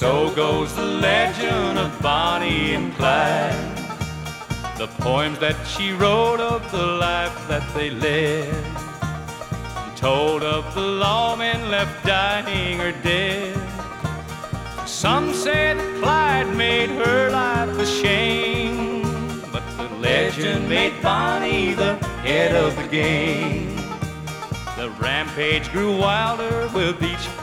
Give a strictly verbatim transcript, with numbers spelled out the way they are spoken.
So goes the legend of Bonnie and Clyde, the poems that she wrote of the life that they led, told of the lawmen left dying or dead. Some say that Clyde made her life a shame, but the legend made Bonnie the head of the game. The rampage grew wilder with each